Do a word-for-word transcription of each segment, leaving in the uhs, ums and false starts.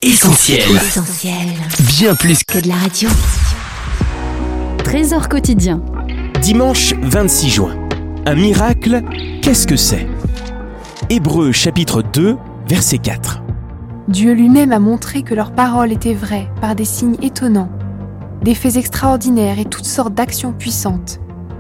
Essentiel. Essentiel. Bien plus que de la radio. Trésor quotidien. Dimanche vingt-six juin. Un miracle, qu'est-ce que c'est ? Hébreux chapitre deux, verset quatre. Dieu lui-même a montré que leurs paroles étaient vraies par des signes étonnants, des faits extraordinaires et toutes sortes d'actions puissantes.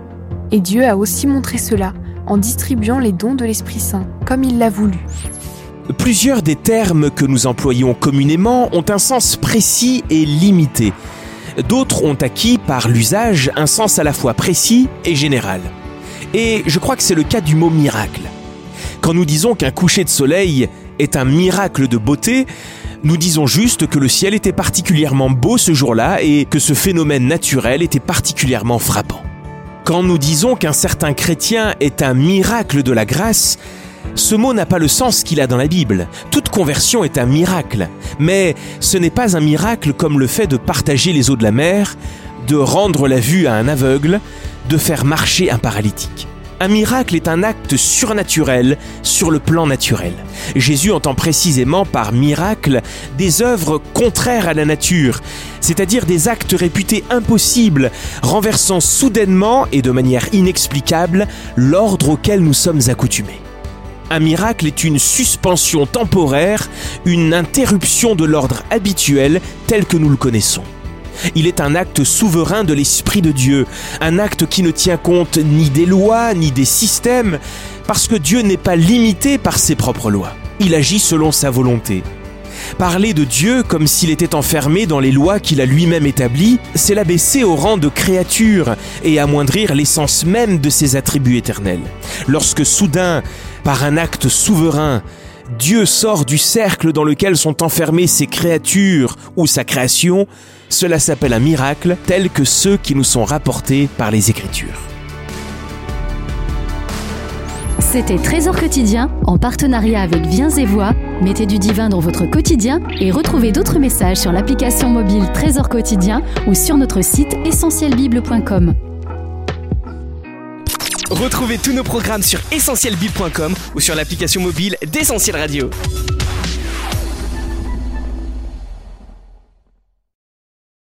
Et Dieu a aussi montré cela en distribuant les dons de l'Esprit Saint, comme il l'a voulu. Plusieurs des termes que nous employons communément ont un sens précis et limité. D'autres ont acquis par l'usage un sens à la fois précis et général. Et je crois que c'est le cas du mot miracle. Quand nous disons qu'un coucher de soleil est un miracle de beauté, nous disons juste que le ciel était particulièrement beau ce jour-là et que ce phénomène naturel était particulièrement frappant. Quand nous disons qu'un certain chrétien est un miracle de la grâce, ce mot n'a pas le sens qu'il a dans la Bible. Toute conversion est un miracle, mais ce n'est pas un miracle comme le fait de partager les eaux de la mer, de rendre la vue à un aveugle, de faire marcher un paralytique. Un miracle est un acte surnaturel sur le plan naturel. Jésus entend précisément par miracle des œuvres contraires à la nature, c'est-à-dire des actes réputés impossibles, renversant soudainement et de manière inexplicable l'ordre auquel nous sommes accoutumés. Un miracle est une suspension temporaire, une interruption de l'ordre habituel tel que nous le connaissons. Il est un acte souverain de l'Esprit de Dieu, un acte qui ne tient compte ni des lois, ni des systèmes, parce que Dieu n'est pas limité par ses propres lois. Il agit selon sa volonté. Parler de Dieu comme s'il était enfermé dans les lois qu'il a lui-même établies, c'est l'abaisser au rang de créature et amoindrir l'essence même de ses attributs éternels. Lorsque soudain, par un acte souverain, Dieu sort du cercle dans lequel sont enfermées ses créatures ou sa création, cela s'appelle un miracle tel que ceux qui nous sont rapportés par les Écritures. C'était Trésor quotidien en partenariat avec Viens et Voix. Mettez du divin dans votre quotidien et retrouvez d'autres messages sur l'application mobile Trésor quotidien ou sur notre site essentiel bible point com. Retrouvez tous nos programmes sur essentiel bible point com ou sur l'application mobile d'Essentiel Radio.